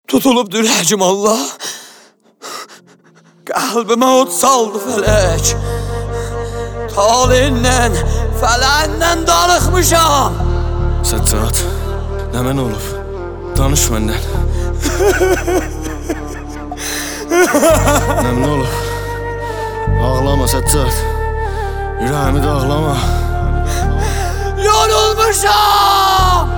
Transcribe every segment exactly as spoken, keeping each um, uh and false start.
Tutulub dürəcim Allah. Qəlbimə od saldı fələk. Talindən, fələndən darıxmışam. Səccad, nə mən olub? Danış məndən. Nə mən olub? Ağlama Səccad. Ürəyimi də ağlama. Yorulmuşam.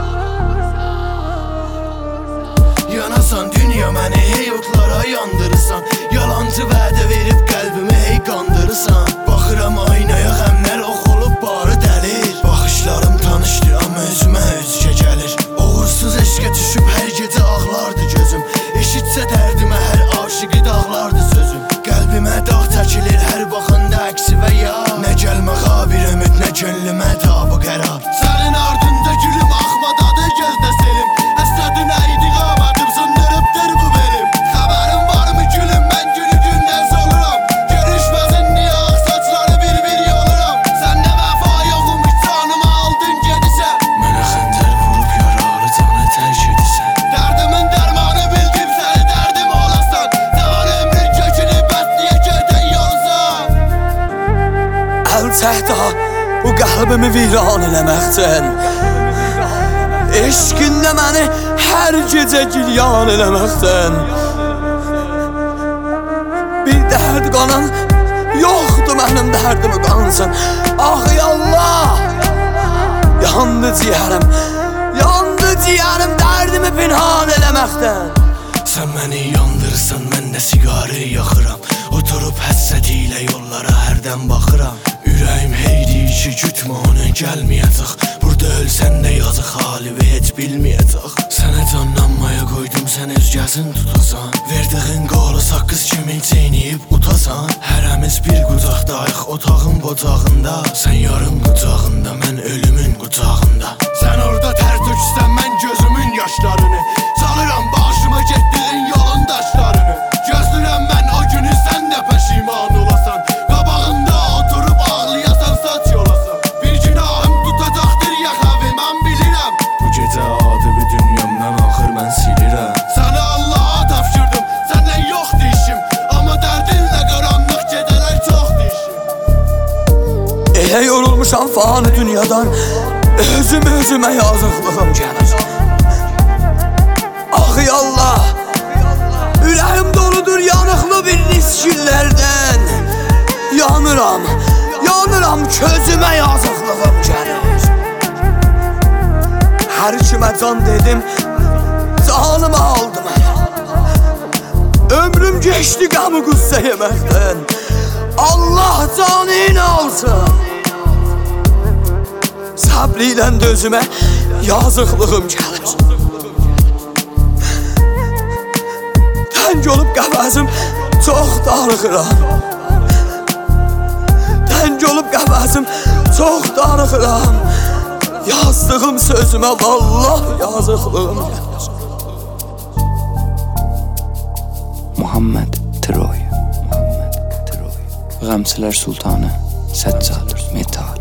Yanasan dünya məni heyotlara yandırırsan. Yalancı vədə verib qəlbimi hey qandırırsan. Baxıram aynaya qəmlər ox olub barı dəlir. Baxışlarım tanışdır amma özümə özgə gəlir. Uğursuz eşqə düşüb hər gecə ağlardı gözüm. Eşitsə dərdimə hər aşıqı dağlardı sözüm. Qəlbimə dağ çəkilir hər baxanda əksi və ya. Nə gəlməğa bir ümid, nə gönlümə tabı qərar. Sənin ardında gülüm axmadadı gözdə selim. Əsədin əydi qabadım sındırıbdır bu belim. Xəbərim varmı gülüm, mən gülü gündən soluram. Görüşməsin niyə ağ saçları bir-bir yoluram. Sən nə vəfa yoxumuş canımı aldın gedisən. Mənə xəncər vurub yaralı canı tərk edisən. Dərdimin dərmanı bildim səni dərdim olasan. Cavan ömrün kökünü bəsliyə göydən yolsan. Əl çəkdə bu qəlbimi viran eləməkdən. Eşqinlə məni hər gecə gilyan eləməkdən. Bir dərd qanan yoxdur mənim dərdimi qansın. Ah yallah. Yandı ciyərim, yandı ciyərim dərdimi pinhan eləməkdən. Sən məni yandırırsan, mən də siqarı yaxıram. Oturub həssət ilə yollara hərdən baxıram. Ürəyim hey deyir ki, gütmə ona gəlməyəcək. Burada ölsən də yazıq halivi heç bilməyəcək. Sənə canlanmaya qoydum, sən özgəsin tutasan. Verdiğin qolu saqqız kimi çeynəyib utasan. Hərəmiz bir qucaqdayıq otağın bocağında. Sən yarın qucağında, mən ölümün qucağında. Sən orada tər töksən, mən gözümün yaşlarını. Çalıram başıma getdiğin yolun daşlarını. Gözlürəm mən o günü, sən də pəşiman olasan. Qabağında oturub ağlayasan, saç yolasan. Bir günahım tutacaqdır ya xəvi, mən bilirəm. Bu gecə adı bir dünyamdan axır mən silirəm. Səni Allaha tapşırdım, səndən yoxdur işim. Amma dərdinlə qaranlıq gecələr çoxdur işim. Elə yorulmuşam fani dünyadan. Özüm özümə yazıqlığım gəlir. Ah yallah. Ürəyim doludur yanıqlı bir niskillərdən. Yanıram, yanıram közümə yazıqlığım gəlir. Hər kimə can dedim, canımı aldı mənə. Ömrüm geçdi qəmi qüssə yeməkdən. Allah canını alsın. Səbriylə dözümə yazıqlığım gəlir. Təng olub qəvəzim çox darıxıram. Təng olub qəvəzim çox darıxıram. Yazdığım sözümə vallah yazıqlığım gəlir. Muhammed Troy Muhammed Troy Qəmsələr Sultanı Səccad Metal.